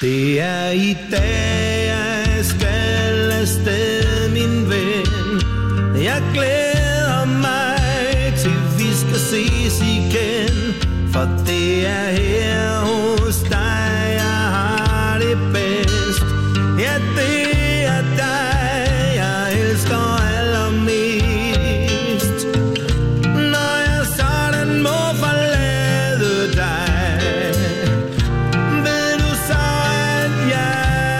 Det er i dag, jeg skal afsted, min ven. Jeg glæder mig til, vi skal ses igen. For det er her hos dig, jeg har det bedst. Ja, det er dig, jeg elsker allermest. Når jeg sådan må forlade dig, ved du så, at jeg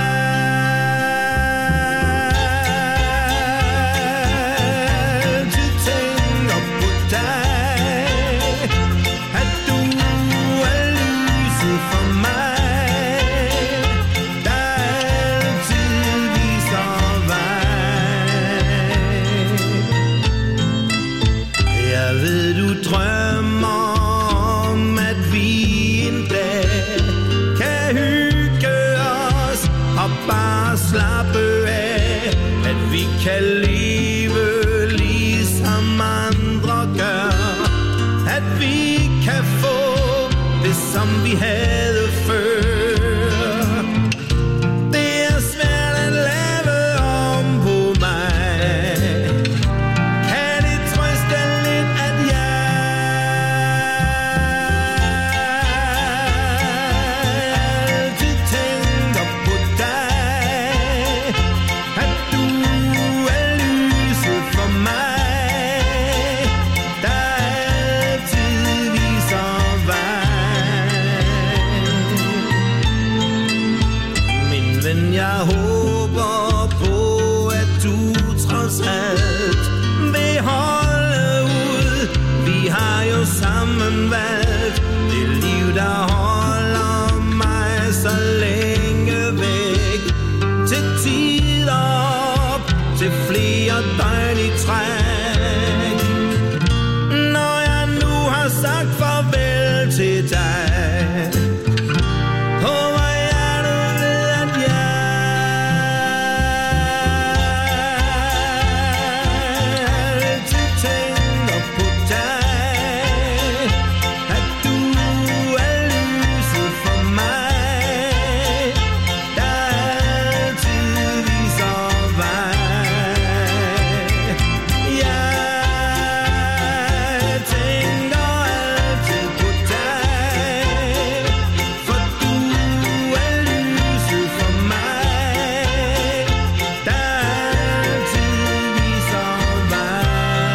altid tænker på dig. At du er lyset for mig, der altid viser vej. Jeg ved, du drømmer om, at vi en dag kan hygge os og bare slappe af. At vi kan leve ligesom andre gør. At vi kan få det, som vi havde før. Det er svært at lave om på mig. Kan det trøste lidt, at jeg altid tænker på dig. At du er lyset for mig, der altid viser vej. Min ven, jeg håber på, at du trods alt vil holde ud. Vi har jo sammen valgt det liv, der holder mig så længe væk. Til tider op, til flere døgn i træk. Når jeg nu har sagt farvel til dig, håber jeg, du ved, at jeg altid tænker på dig. At du er lyset for mig, der altid viser vej. Jeg tænker altid på dig, for du er lyset for mig, der altid viser vej.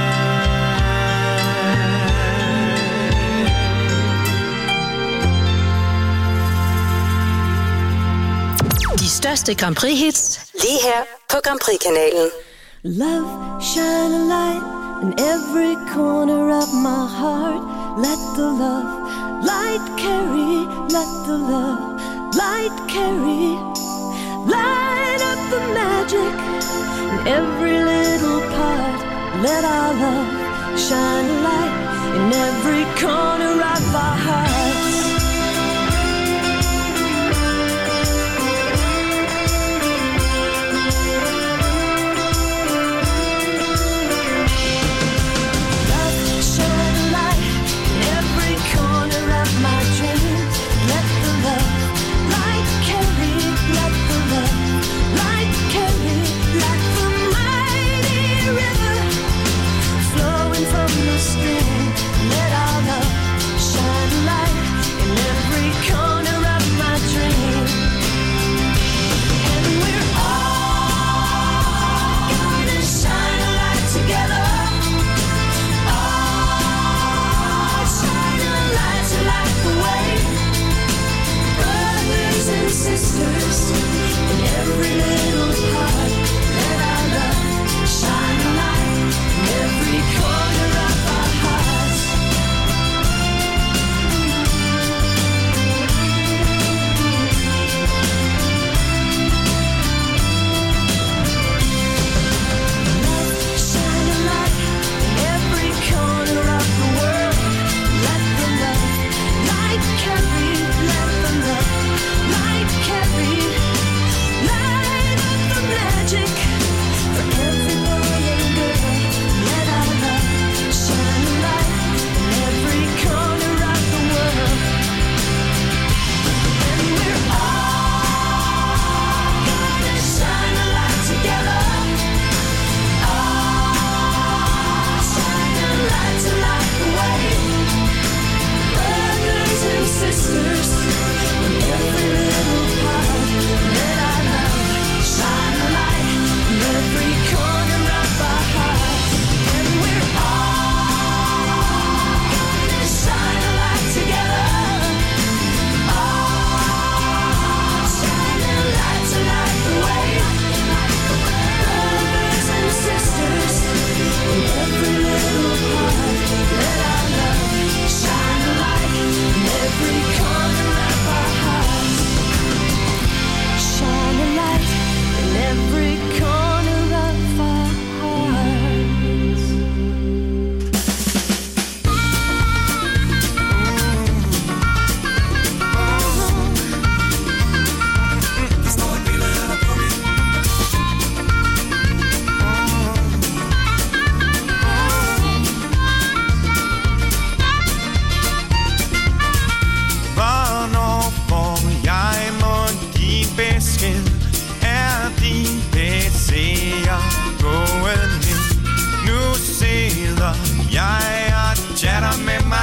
De største Grand Prix-hits lige her på Grand Prix-kanalen. Love, shine a light in every corner of my heart. Let the love light carry, let the love light carry. Light up the magic in every little part. Let our love shine a light in every corner of our hearts. Flowing from the stream, let our love shine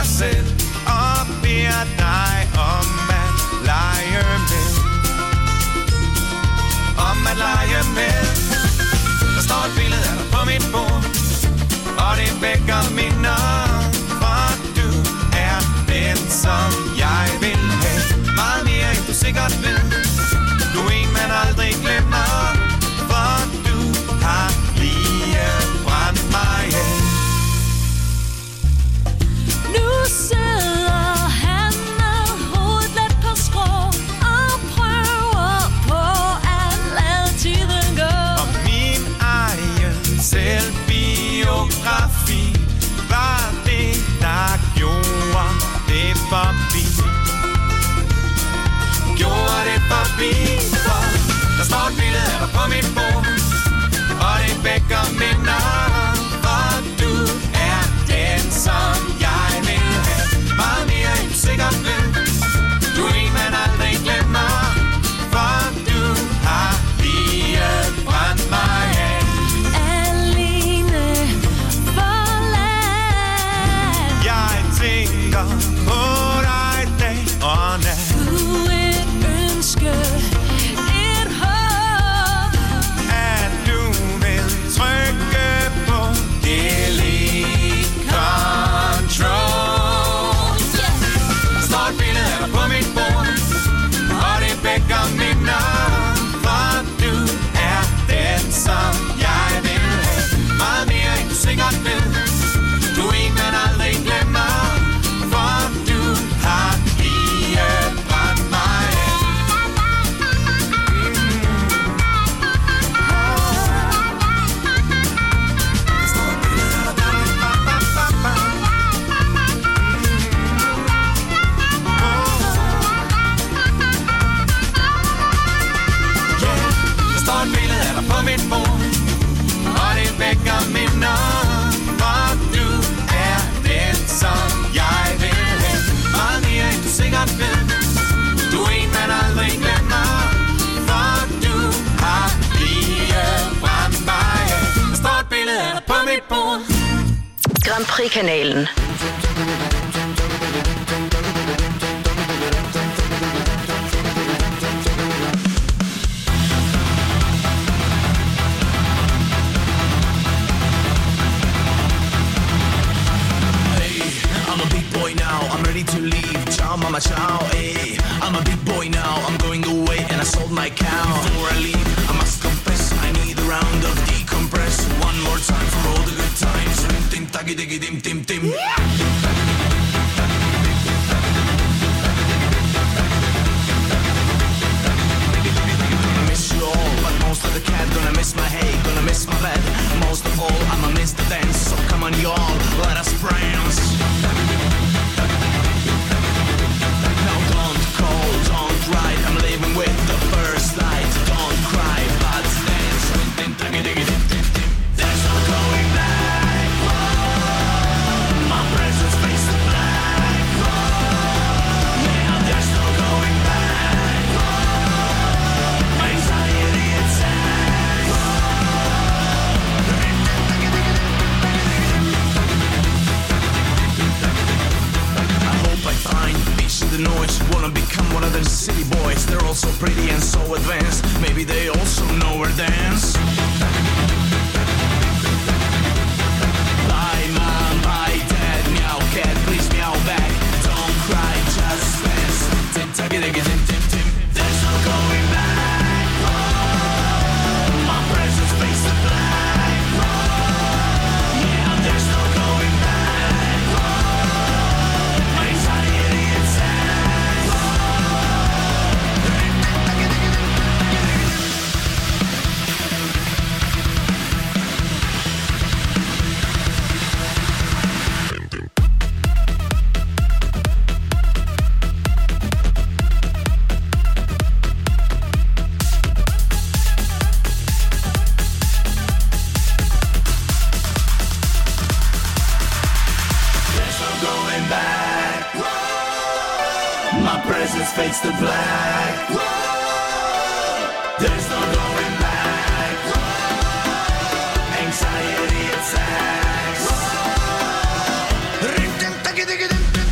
mig selv og beder dig om at lege med. Om at lege med. Der står et billede af dig på mit bord, og det vækker minder, for du er den, som jeg vil have. Meget mere end du sikkert ved. Du er en, man aldrig glemmer, for du har lige brændt mig af. Nu sidder han med hovedet let på skrå og prøver på at lade tiden gå. Og min egen selvbiografi var det, der gjorde det forbi. Gjorde det forbi, for der står et billede af dig på mit bord, og det vækker minder, for du er den, som jeg vil have. Meget mere end du sikkert ved. Du er en, man aldrig glemmer, for du har lige brændt mig af. Alene forladt. Jeg tænker på dig dag og nat. Du et ønske, et håb, At du vil trykke på delete control. Der står et billede af dig på mit bord, og det vækker minder, for du er den, som jeg vil have. Meget mere end du sikkert ved. Du er en, man aldrig glemmer, for du har lige brændt mig af. Der står et billede af dig. Der står et billede af dig på mit bord, og det vækker minder, for du er den, som jeg vil have. Meget mere end du sikkert ved. Du er en, man aldrig glemmer, for du har lige brændt mig af. Der står et billede af dig på mit bord. Grand Prix-kanalen. I'm a big boy now, I'm ready to leave. Ciao mama, ciao, hey. I'm a big boy now, I'm going away and I sold my cow. Before I leave, I must confess, I need a round of decompress. One more time for all the good times. Rim tim tagi digi dim tim tim. Gonna miss you all, but most of the cat. Gonna miss my hay, gonna miss my bed. Most of all, I'ma miss the dance. So come on y'all, let us prance. Now don't call, don't write. I'm leaving with the first light. Don't cry, but dance. There's no going back. My presence face the black. Yeah, there's no going back. My anxiety attack. I hope I find peace in the noise. Wanna become one of them city boys. They're all so pretty and so advanced. Maybe they also know where dance. Bye mom, bye dad, meow cat, please meow back. Don't cry, just dance. Tim tagi digi tim tim tim. There's no going back. My presence face the black. Yeah, there's no going back. My anxiety attack. There's no going back. My presence fades to black. There's no going back. Anxiety attacks.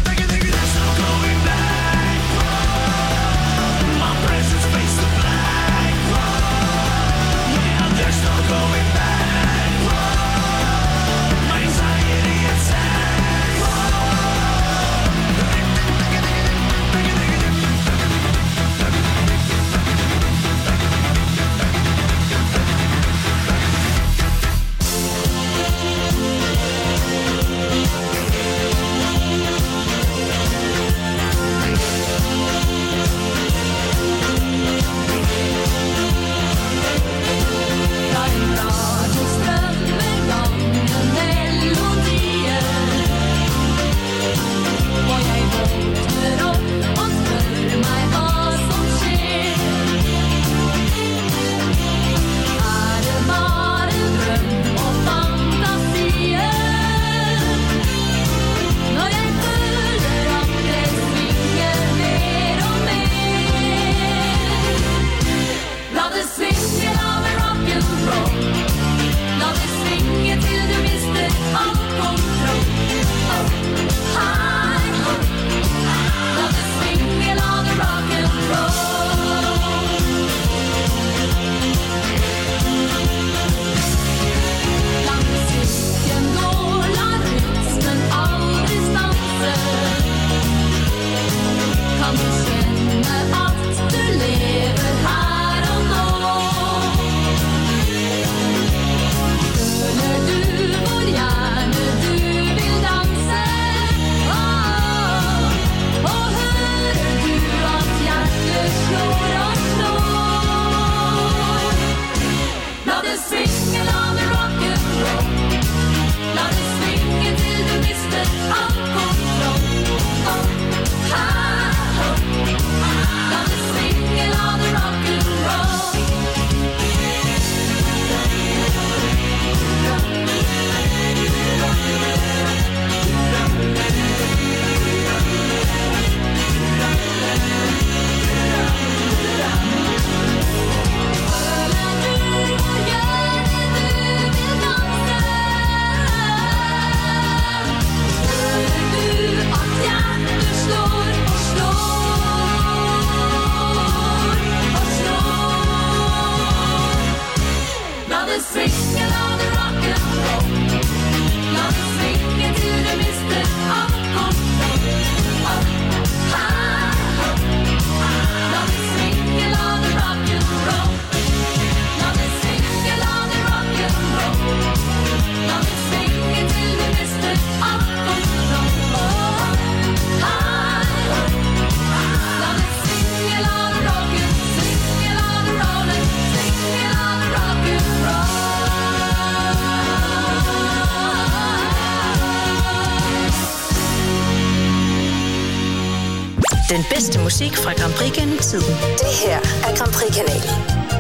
Den bedste musik fra Grand Prix gennem tiden. Det her er Grand Prix-kanalen.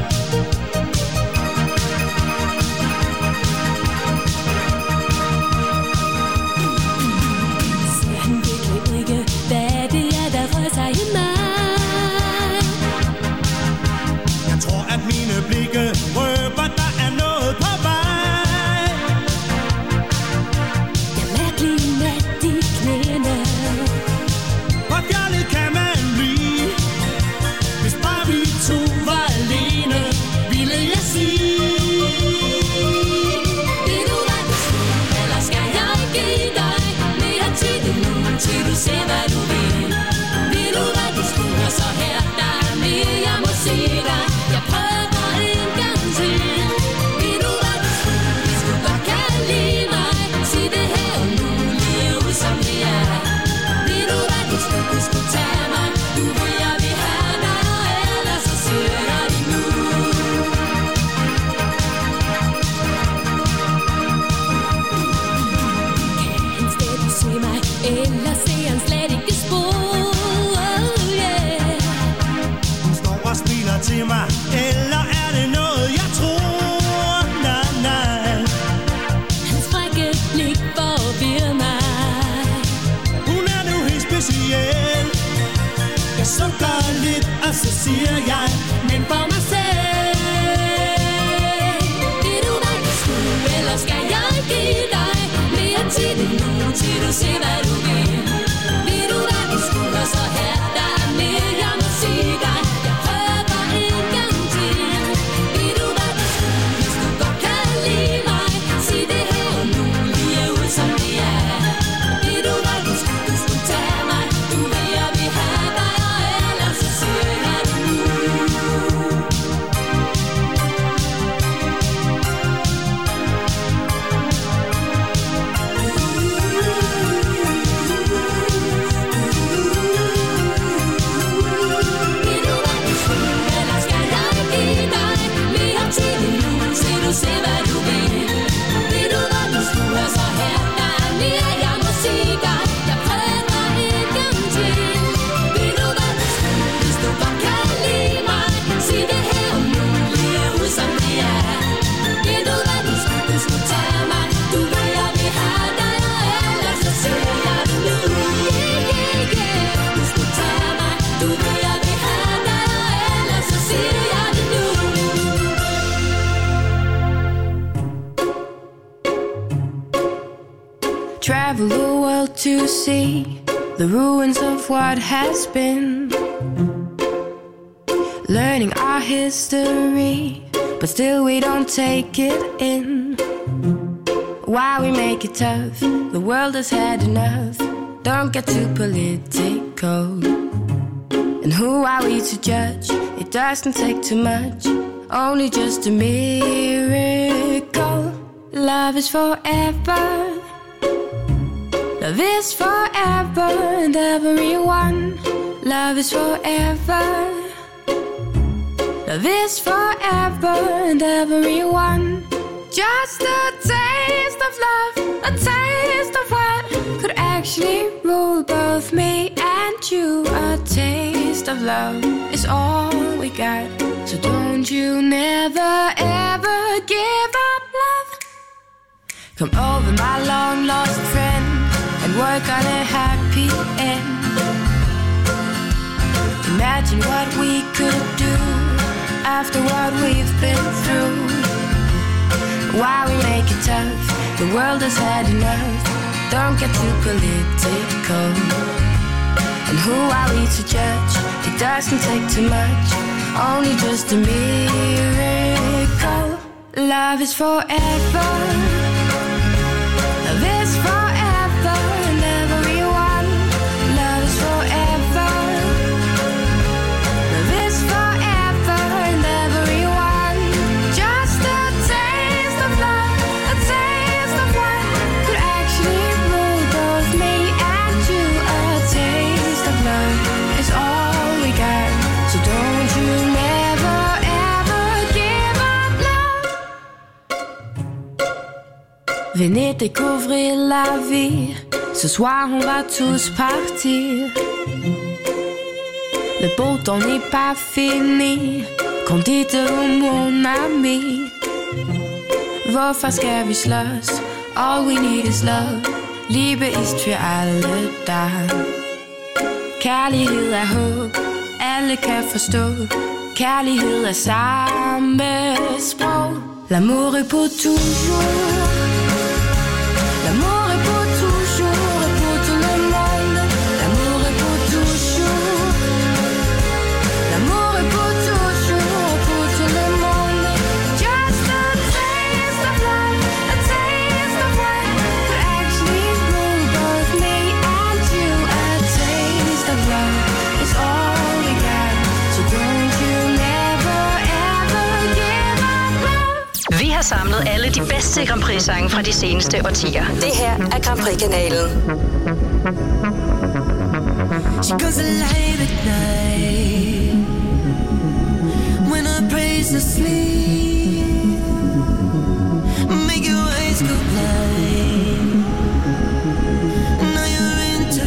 Ser han virkelig ikke, hvad det er, der rører sig i mig? Jeg tror, at mine blikke røber, der er noget på vej. Jeg er mærkelig mat i knæene. Hvor fjollet kan man blive, hvis bare vi to var alene, ville jeg sige. Vil du hvad du skulle, eller skal jeg give dig mere tid endnu, til du ser hvad du vil? Vil du hvad du skulle, og så her, der er mere jeg må sige dig. Jeg prøver en gang til. Vil du hvad du skulle, hvis du godt kan lide mig, sig det her og nu, lige ud som det er. Vil du hvad du skulle tage mig, du vil jeg vil have dig, og ellers så siger jeg det nu. Kan han stadig se mig, eller ser han slet ikke spor? Yeah. Hun står og smiler til mig, eller er det noget, jeg tror? Nej, nej. Hans frække blik forvirrer mig. Hun er nu helt speciel. Jeg sukker lidt, og så siger jeg, Men for mig selv. Vil du hvad du skulle, eller skal jeg give dig mere tid endnu, til du ser hvad du vil? Vil du hvad du skulle, og så her, der er mere jeg må sige dig. Jeg prøver en gang til. Vil du hvad du skulle, hvis du godt kan lide mig, sig det her og nu, lige ud som det er. Vil du hvad du skulle tage mig, du vil jeg vil have dig, og ellers så siger jeg det nu. Vil du hvad du skulle, eller skal jeg give dig mere tid endnu, til du ser hvad du vil? Vil du hvad du skulle, og så her, der er mere jeg må sige dig. Jeg prøver en gang til. Vil du hvad du skulle, hvis du godt kan lide mig, sig det her og nu, lige ud som det er. Vil du hvad du skulle tage mig, du vil jeg vil have dig, og ellers så siger jeg det nu. Yeah, yeah, yeah. Du skulle tage mig, du vil jeg vil have dig, og ellers så siger jeg det nu. Travel the world to see the ruins of what has been. Learning our history, but still we don't take it in. Why we make it tough? The world has had enough. Don't get too political. And who are we to judge? It doesn't take too much, only just a miracle. Love is forever. Love is forever and everyone. Love is forever. Love is forever and everyone. Just a taste of love, a taste of what could actually rule both me and you. A taste of love is all we got, so don't you never ever give up love. Come over, my long lost friend, and work on a happy end. Imagine what we could do after what we've been through. Why we make it tough? The world has had enough. Don't get too political. And who are we to judge? It doesn't take too much, only just a miracle. Love is forever. Love is forever and everyone. Love is forever. Love is forever and everyone. Just a taste of love, a taste of what could actually rule both me and you. A taste of love is all we got, so don't you never ever give up love. Venez découvrir la vie. Ce soir on va tous partir. le beau temps n'est pas fini. Kom dit mon ami. Hvorfor skal vi slås? All we need is love. Liebe ist für alle da. Kærlighed er håb, alle kan forstå. Kærlighed er samme sprog. L'amour est pour toujours. L'amour est pour toujours et pour tout le monde. L'amour est pour toujours. L'amour est pour toujours et pour tout le monde. Just a taste of love, a taste of what could actually rule both me and you. A taste of love is all we got, so don't you never ever give up love. Vi har samlet alle de bedste Grand Prix-sange fra de seneste årtier. Det her er Grand Prix-kanalen. She goes alive at night when I praise her sleep. Make your eyes go blind. Now you're in too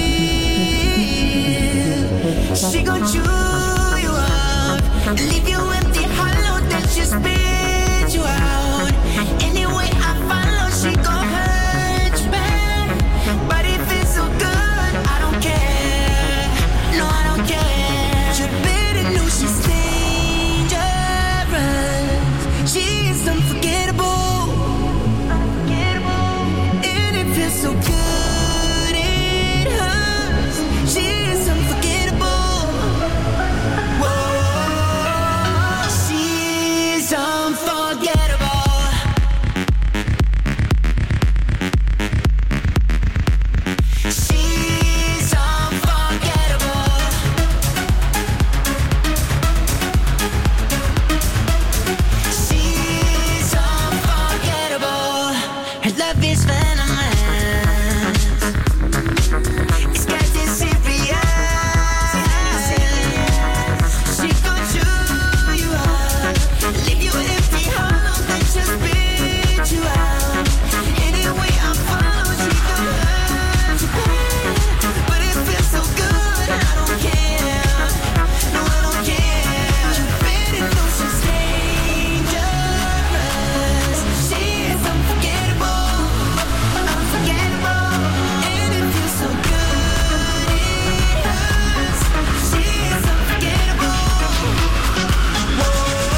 deep. She gon' chew you up, leave you empty, hollow, then she spit you out. Anyway I follow, she gon' hurt you back. But if it's so good, I don't care. No, I don't care. You better know she's dangerous. She is unforgettable. And it feels so good, it hurts. She is unforgettable. Whoa, she's unforgettable. She's unforgettable. She's unforgettable. Her love is venomous. It's getting serious. She gon' chew you up, leave you empty, hollow, then just spit you out. Anyway I follow, she gon' hurt you bad. But it feels so good, I don't care. No, I don't care. You better know she's dangerous. She is unforgettable. Unforgettable. And it feels so good, it hurts. She is unforgettable. Whoa,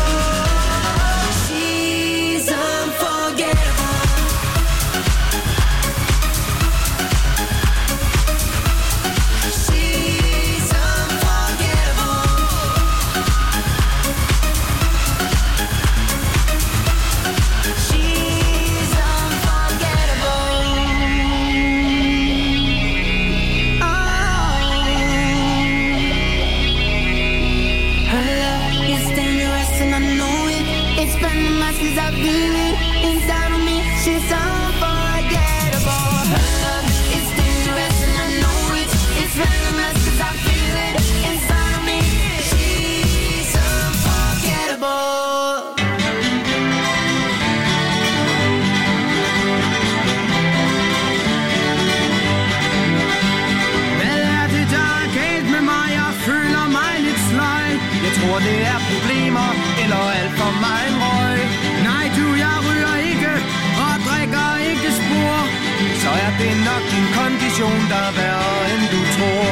she's unforgettable. She's unforgettable. She's unforgettable. Oh, her love is dangerous and I know it. It's venomous 'cause I feel it inside of me. She's unforgettable. Her love is dangerous and I know it. It's venomous 'cause I feel it inside of me. She's unforgettable. Hvad er det, der er galt med mig? Jeg føler mig lidt sløj. Jeg tror, det er problemer, eller alt for meget røg. Nej, du, jeg ryger ikke, og drikker ikke spor. Så er det nok din kondition, der er værre, end du tror.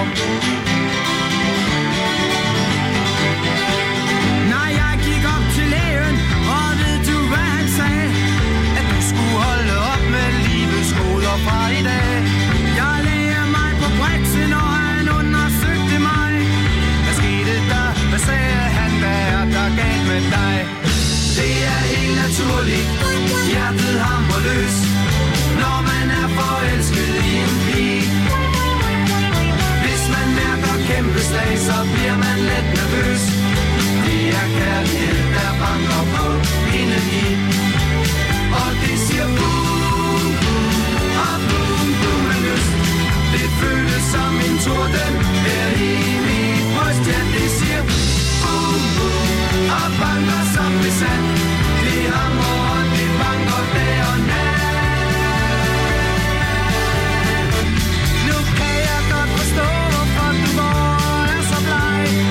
Nej, jeg gik op til lægen, og ved du, hvad han sagde? At du skulle holde op med livets goder fra i dag. Jeg lagde mig på brætsen, og han undersøgte mig. Hvad skete der? Hvad sagde han? Hvad er der galt med dig? Det er helt naturligt. Hjertet hamrer løs, når man er forelsket i en pige. Hvis man mærker kæmpe slag, så bliver man let nervøs. Det er kærlighed, der banker på indeni. Og det siger boom, boom, og boom, boom med lyst. Det føles som en torden her i mit bryst. Ja, det siger boom, boom, og banker som besat. Det hamrer og det banker dag og nat. Nu kan jeg godt forstå, hvorfor du går er så bleg.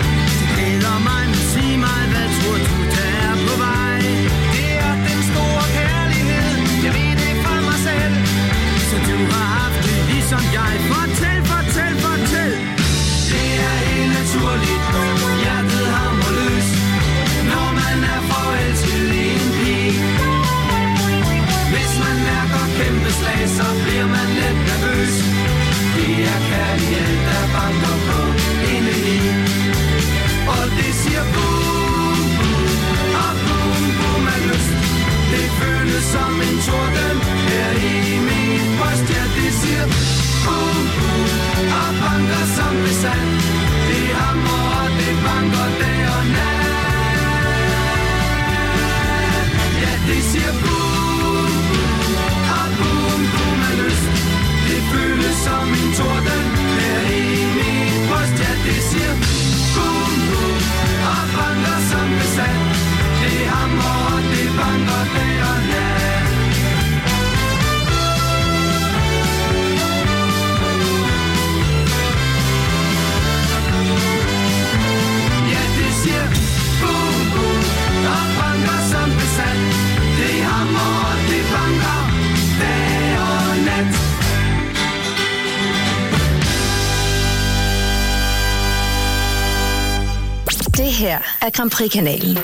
Det her er Grand Prix-kanalen.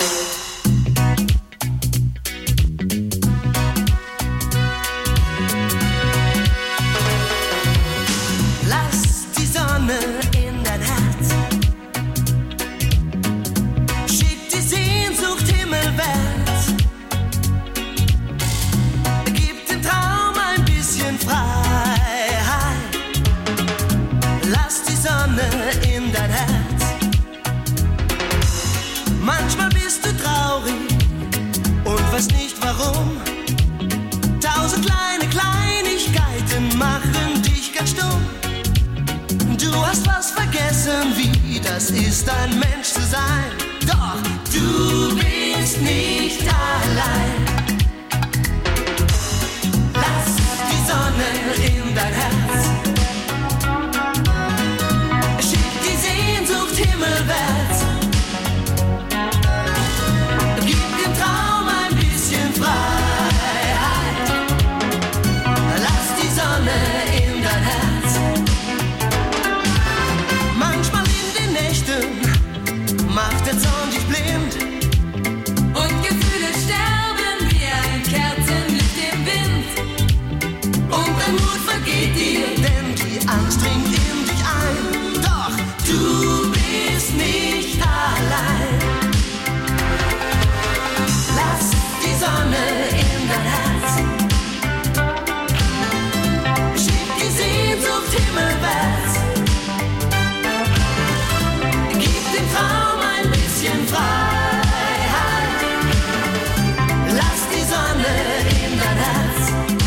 Manchmal bist du traurig und weißt nicht warum. 1000 kleine Kleinigkeiten machen dich ganz stumm. Du hast was vergessen, wie das ist, ein Mensch zu sein. Doch du bist nicht allein. Lass die Sonne in dein Herz. Schick die Sehnsucht himmelwärts. Macht der Zorn dich blind und Gefühle sterben wie ein Kerzenlicht im Wind. Und dein Mut vergeht dir, denn die Angst dringt in dich ein. Doch du bist nicht allein. Lass die Sonne in dein Herz. Schick die Sehnsucht himmelwärts. Gib dem Traum ein bisschen Freiheit. Lass die Sonne in dein Herz.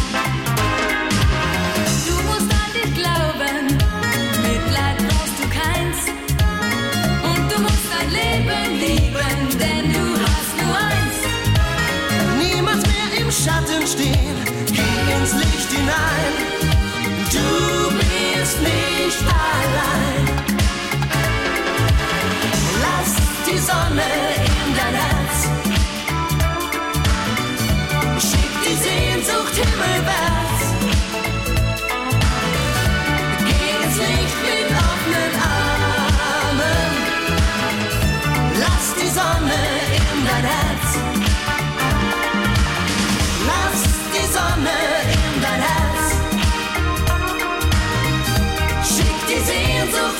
Du musst an dich glauben, Mitleid brauchst du keins. Und du musst dein Leben lieben, denn du hast nur eins. Niemals mehr im Schatten stehen, geh ins Licht hinein. Du bist nicht allein. Lass die Sonne in dein Herz. Schick die Sehnsucht himmelwärts. Geh ins Licht mit offenen Armen. Lass die Sonne in dein Herz. Lass die Sonne in dein Herz. Schick die Sehnsucht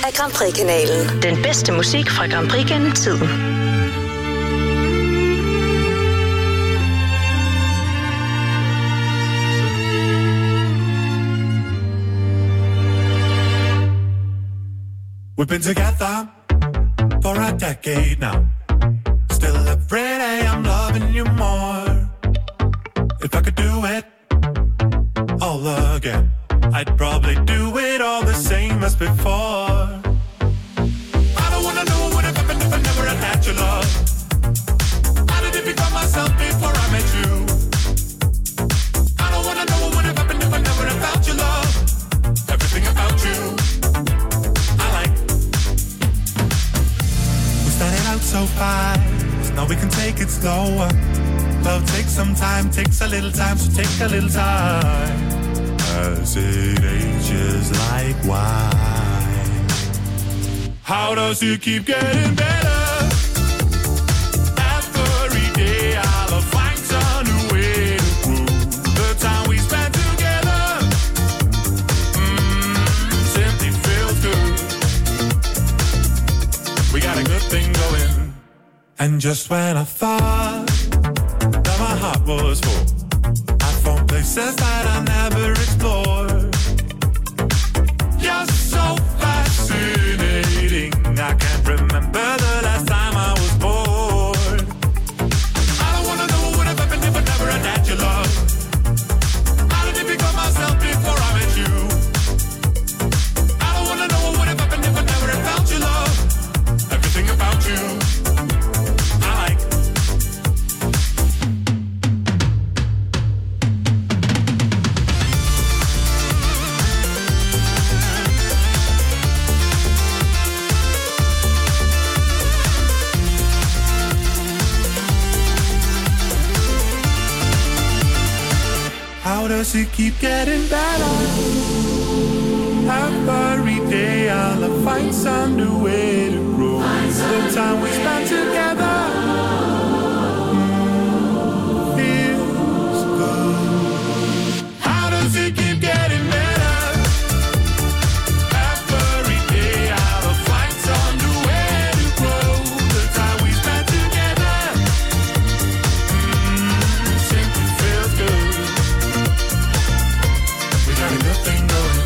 er Grand Prix-kanalen. Den bedste musik fra Grand Prix gennem tiden. We've been together for a decade now. Still every day I'm loving you more. If I could do it all again, I'd probably do it all the same as before. I don't wanna know what would have happened if I never had had your love. How did it become myself before I met you? I don't wanna know what would have happened if I never had felt your love. Everything about you I like. We started out so fast, now we can take it slower. Love takes some time, takes a little time, so take a little time. As it ages like wine. How does it keep getting better? Every day I'll find some new way to prove the time we spent together. Simply feels good. We got a good thing going. And just when I thought that my heart was full, I found places that I never explored. You're so fascinating, I can't remember the last time I was bored. I don't wanna know what would have happened if I never had had your love. How did it become myself before I met you? I don't wanna know what would have happened if I never had felt your love. Everything about you I like. How does it keep getting better? Every day I'll find some new way to grow. The time we spend together feels good. How does it keep getting better? Every day I'll find some new way to grow. The time we spend together simply feels good. We got a good thing going.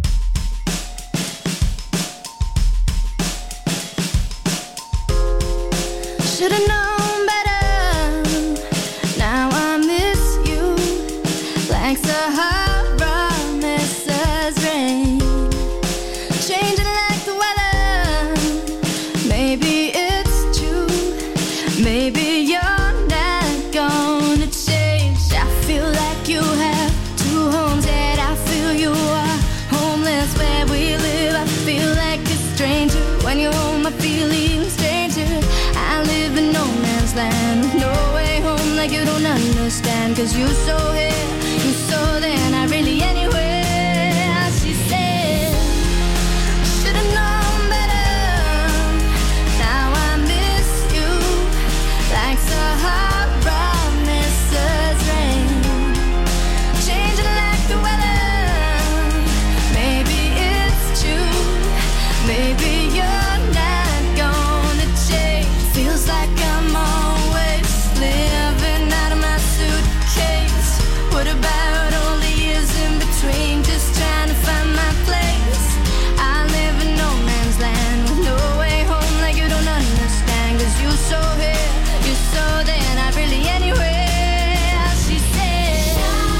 Should've known better. Now I miss you like Sahara misses rain, changing like the weather. Maybe it's true. Maybe you're not gonna change. I feel like you have two homes, yet I feel you are homeless where we live. I feel like a stranger when you're home. I feel even stranger. I live in no man's land with no way home, like you don't understand. Cause you so here, you so there, not really anywhere. She said, should've known better. Now I miss you like Sahara misses rain, changing like the weather. Maybe it's true. Maybe you're not gonna change. Feels like I'm always living out of my suitcase. What about all the years in between, just trying to find my place? I live in no man's land with no way home, like you don't understand. Cause you so here, you so there, not really anywhere. She said,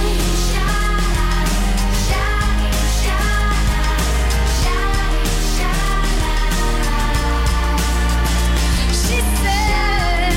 she said,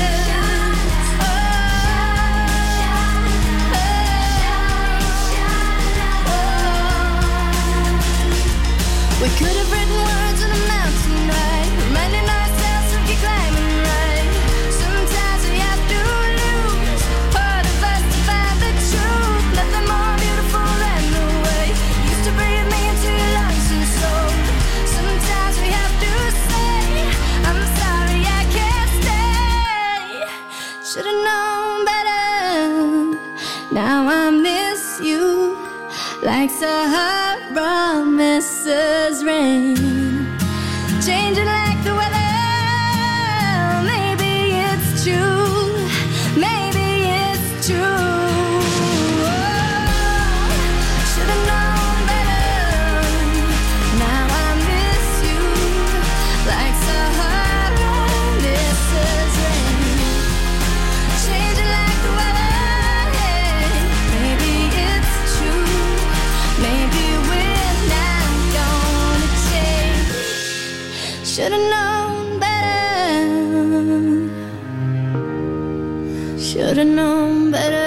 we could have written words on a mountain, right? Reminding ourselves to keep climbing, right? Sometimes we have to lose part of us to find the truth. Nothing more beautiful than the way you used to breathe me into your lungs and soul. Sometimes we have to say, I'm sorry I can't stay. Should've known better. Now I miss you like Sahara misses rain, Should've known better. Should've known better.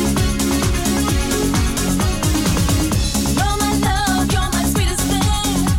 You're my love, you're my sweetest thing.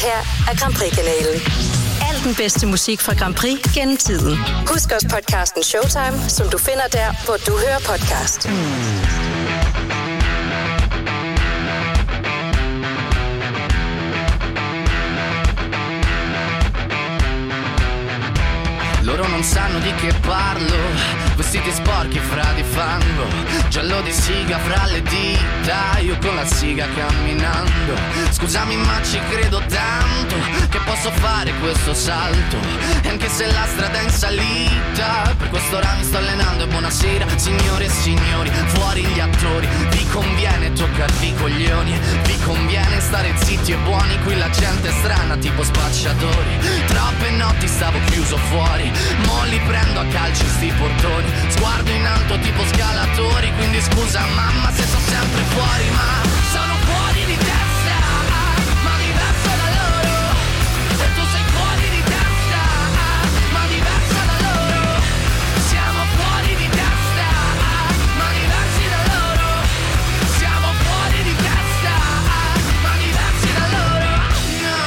her er Grand Prix-kanalen. Al den bedste musik fra Grand Prix gennem tiden. Husk også podcasten Showtime, som du finder der, hvor du hører podcast. Loro non sanno di che parlo, vestiti sporchi fra di fango, giallo di siga fra le dita, io con la siga camminando. Scusami ma ci credo tanto, che posso fare questo salto, e anche se la strada è in salita, per quest'ora mi sto allenando. E buonasera signore e signori, fuori gli attori, vi conviene toccarvi i coglioni, vi conviene stare zitti e buoni, qui la gente è strana tipo spacciatori. Troppe notti stavo chiuso fuori, mo li prendo a calci sti portoni, sguardo in alto tipo scalatori, quindi scusa mamma se sto sempre fuori, ma sono fuori di testa, ma diverso da loro, e tu sei fuori di testa, ma diverso da loro, siamo fuori di testa, ma diversi da loro, siamo fuori di testa, ma diversi da loro, no.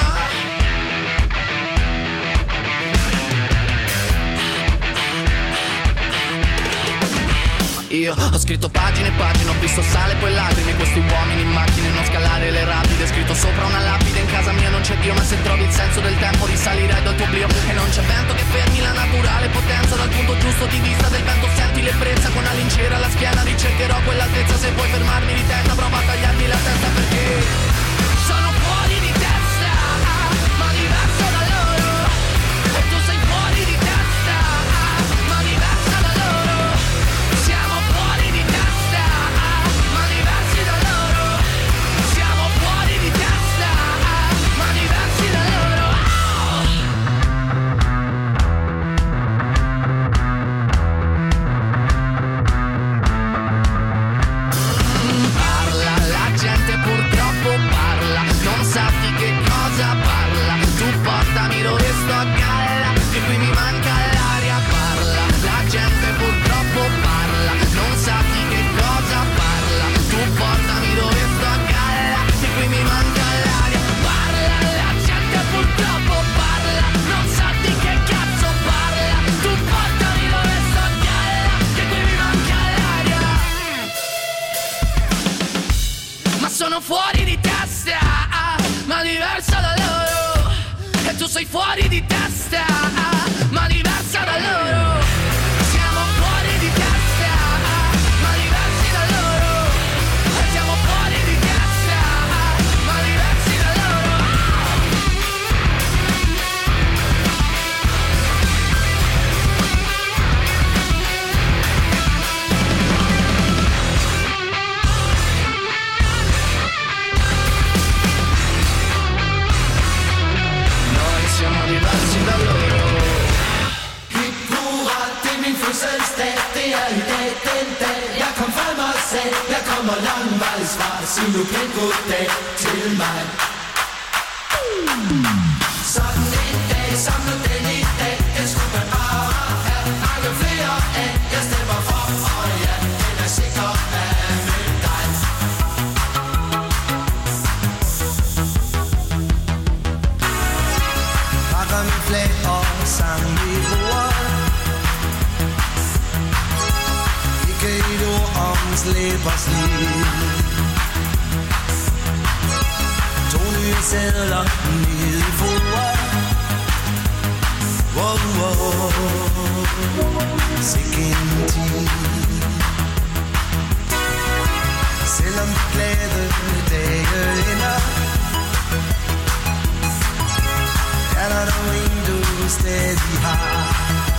Io ho scritto pagine e pagine, ho visto sale e poi lacrime, questi uomini in macchine, non scalare le rapide, scritto sopra una lapide, in casa mia non c'è Dio, ma se trovi il senso del tempo risalirai dal tuo oblio, e non c'è vento che fermi la naturale potenza, dal punto giusto di vista del vento senti l'ebbrezza, con la lincera alla schiena ricercherò quell'altezza, se vuoi fermarmi di testa prova a tagliarmi la testa, perché sono fuori di testa, ma diverso da loro, e tu sei fuori di testa, ma diversa da loro, siamo fuori di testa, ma diversi da loro, siamo fuori di testa, ma diversi da loro. Parla, la gente purtroppo parla, non sa di che cosa parla, tu portami dove sto a galla, che qui mi manca l'aria, parla, la gente purtroppo parla, non sa di che cosa parla, tu portami dove sto a galla, che qui mi manca l'aria, parla, la gente purtroppo parla, non sa di che cazzo parla, tu portami dove sto a galla, che qui mi manca l'aria. Ma sono fuori di testa, ma diversa da loro, e tu sei fuori di testa, ma diversa da loro, siamo fuori di testa, ma diversi da loro, e siamo fuori di testa, ma diversi da loro. Noi siamo diversi da loro. Hip hurra, det er min fødselsdag, det er i dag den dag, jeg kom frem og sagde, jeg kommer langvejs fra, sig nu pænt goddag til mig. Sådan en dag, som nu den i dag, det skulle man bare have mange flere af, jeg stemmer for, og ja, den er sikker af med dig. Pakker mit flag og sang i bordet. Ikke et ord om slæbers liv. 2 nye sædler nede i foret. Wow, wow, sikke en tid. Selvom de glade dage ender, er der dog en du stadig har.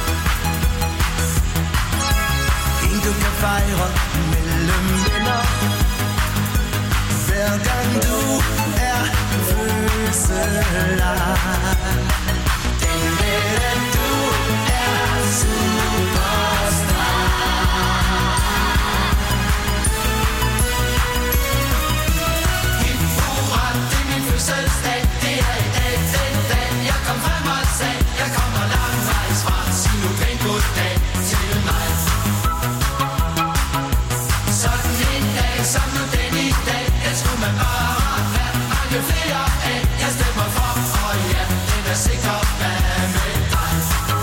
En du kan fejre mellem venner, hver gang du er fødselar. Den ved at du er superstar. Hip hurra, det er min fødselsdag, det er i dag den dag, jeg kom frem og sagde, jeg kommer langvejs fra, sig nu pænt goddag til mig. Sådan en dag, som nu den i dag, det skulle man bare have mange flere af, jeg stemmer for, er sikker af med dig.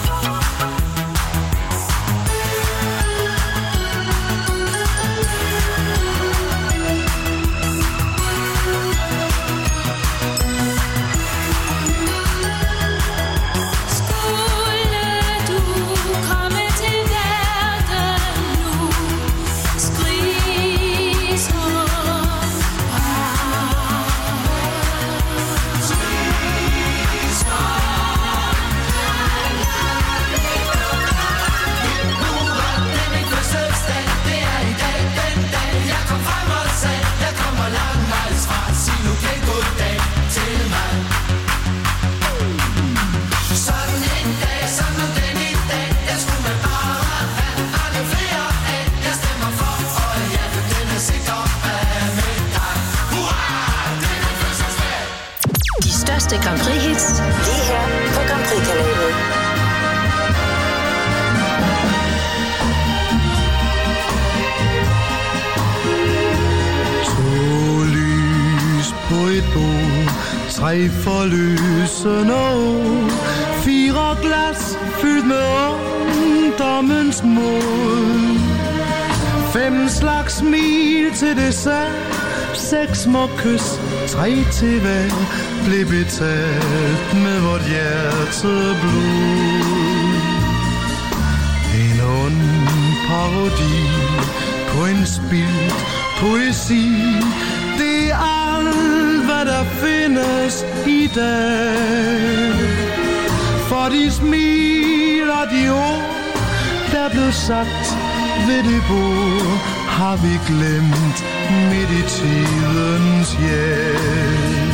Grand Prix hits lige her på Grand Prix-kanalen. To lys på et bord, 3 forløsende år, 4 glas fyldt med ungdommens mod, 5 slags smil til dessert, 6 små kys, 3 til hver, blev betalt med vort hjerteblod. En ond parodi på en spildt poesi, det er alt, hvad der findes i dag. For de smil og de ord, der blev sagt ved det bord, har vi glemt midt i tidens hjælp.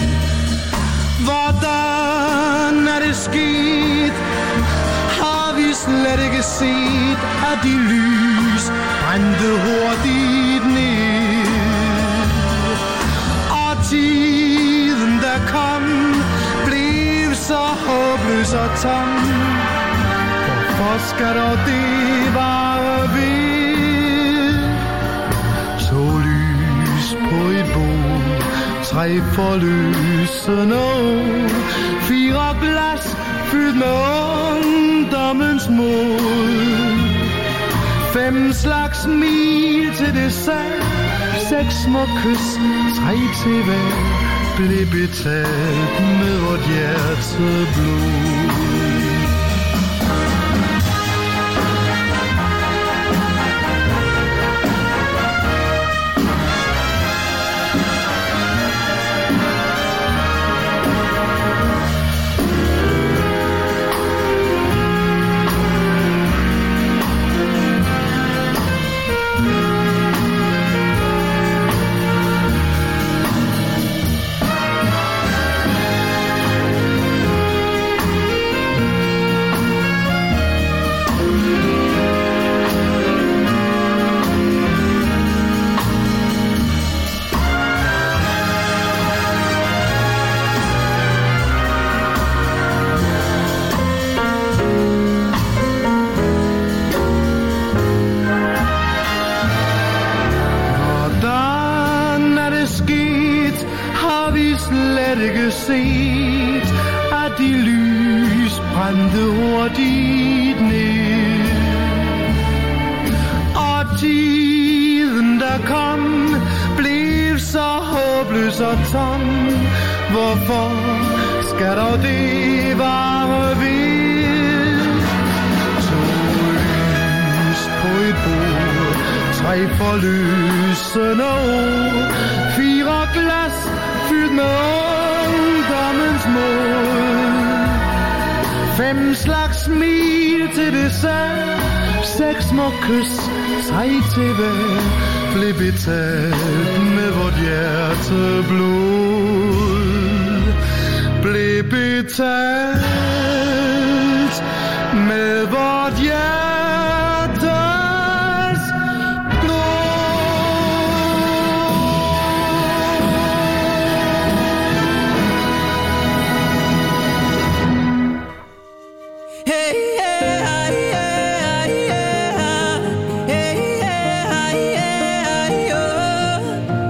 Hvordan er det sket? Har vi slet ikke set, at de lys brændte hurtigt ned? Og tiden, der kom, blev så håbløs og tom. Hvorfor skal dog det vare ved? Så lys på et bord, 3 forløsende år, 4 glas fyldt med ungdommens mod, 5 slags smil til dessert, 6 små kys, 3 til hver, blev betalt med vort hjerteblod. Set, at de lys brændte hurtigt ned. Og tiden, der kom, blev så håbløs og tom. Hvorfor skal dog det vare ved? 2 lys på et bord, 3 forløsende år, 4 glas fyldt med ungdommens mod, 5 slags smil til dessert, 6 små kys, 3 til hver, blev betalt med vort hjerteblod. Blev betalt med vort hjerteblod.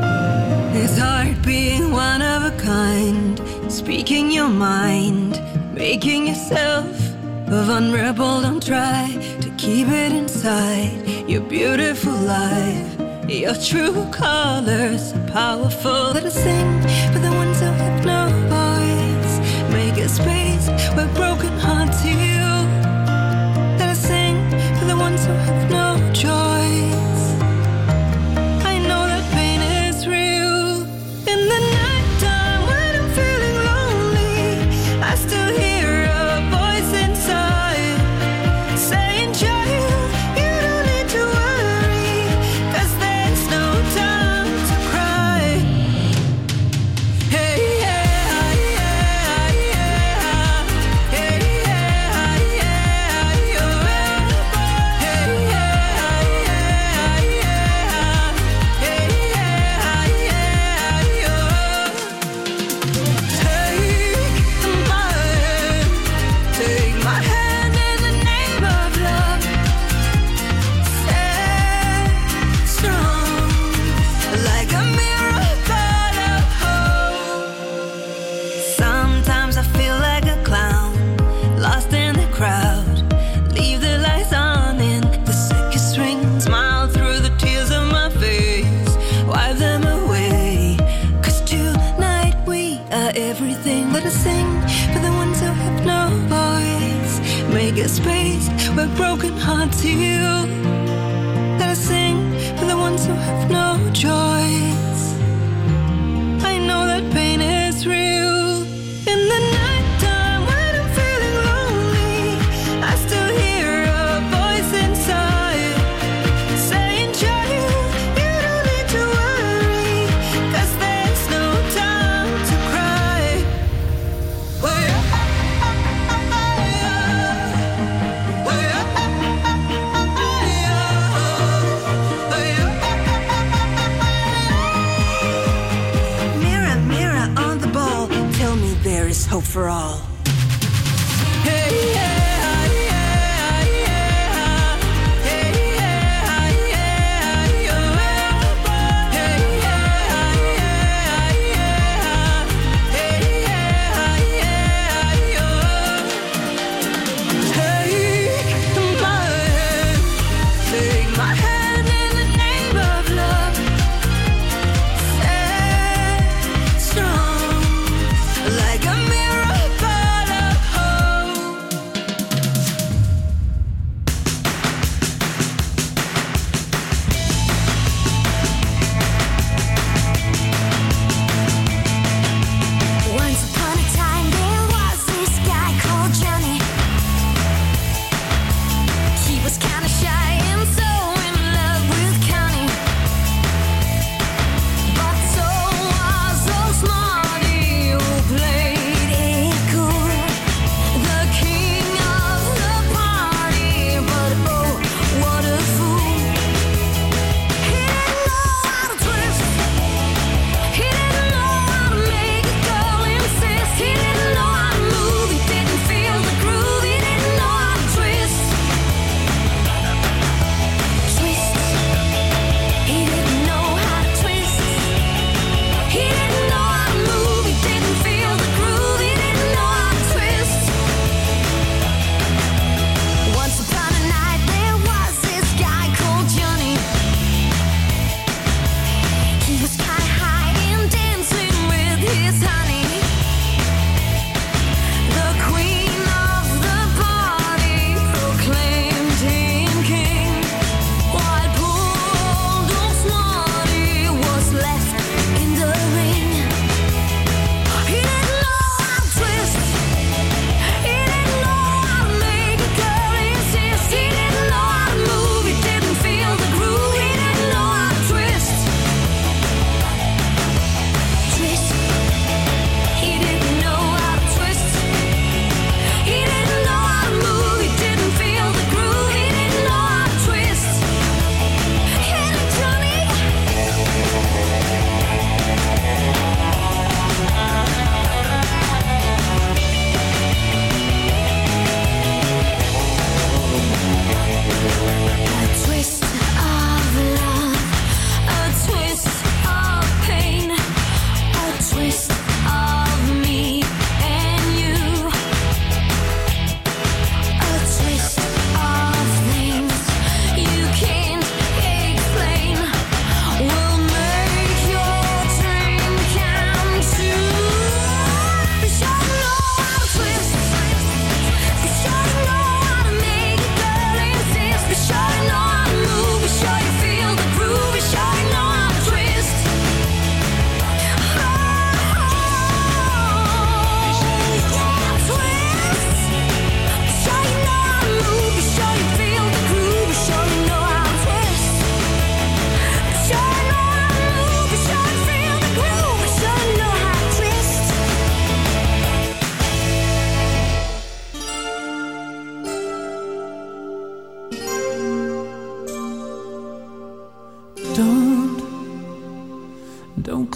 Speaking your mind, making yourself vulnerable. Don't try to keep it inside your beautiful life. Your true colors are powerful. Let us sing for the ones who have no voice. Make a space where broken hearts heal. Let us sing for the ones who have no choice. I know that pain is real. In the nighttime when I'm feeling lonely, I still hear a voice inside saying, child, you don't need to worry, 'cause there's no time to cry. Hey, yeah, yeah, yeah. Hey, yeah, yeah, yeah. Hey, yeah, yeah, yeah. Hey, yeah, yeah, yeah. Take my hand in the name of love. Stay strong, like a miracle of hope. Sometimes I feel like a clown, lost in the crowd. Leave the lights on in the sickest ring. Smile through the tears of my face, wipe them away. 'Cause tonight we are everything. Let us sing for the ones who have no voice. Make a space where broken hearts heal. Let us sing for the ones who have no choice. I know that pain is real. In the nighttime when I'm feeling lonely, I still hear a voice inside saying, child, you don't need to worry, 'cause there's no time to cry. Mirror, mirror on the ball, tell me there is hope for all. Hey, yeah, yeah, yeah. Hey, yeah, yeah, yeah. Hey, yeah, yeah, yeah. Hey, yeah, yeah, yeah. Take my hand in the name of love. Stay strong, like a miracle of hope.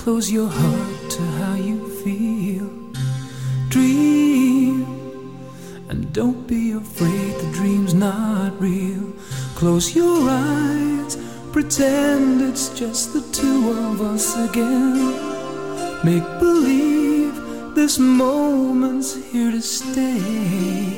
Close your heart to how you feel. Dream, and don't be afraid the dream's not real. Close your eyes, pretend it's just the two of us again. Make believe this moment's here to stay.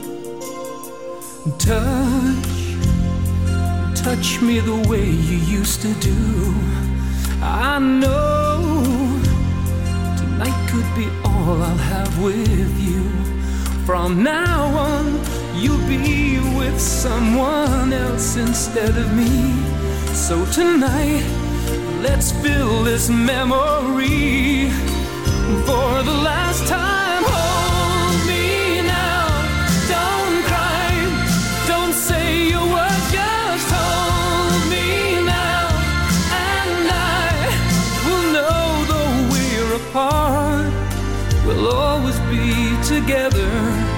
Touch me the way you used to do. I know tonight could be all I'll have with you. From now on, you'll be with someone else instead of me. So tonight, let's fill this memory for the last time. Hold me now, don't cry, don't say a word, just hold me now. And I will know though we're apart, we'll always be together,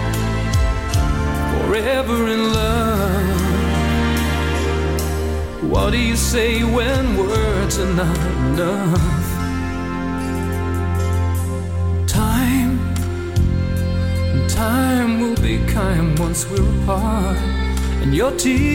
forever in love. What do you say when words are not enough? Time will be kind once we're apart. And your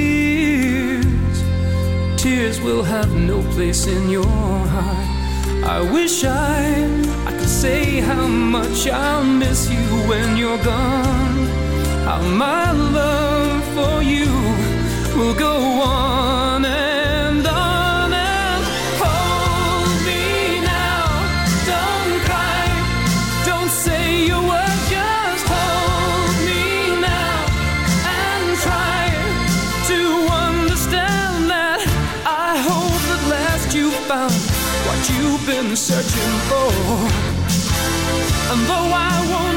tears will have no place in your heart. I wish I could say how much I'll miss you when you're gone. How my love for you will go on and on. And hold me now, don't cry, don't say a word, just hold me now and try to understand that I hope at last you found what you've been searching for. And though I won't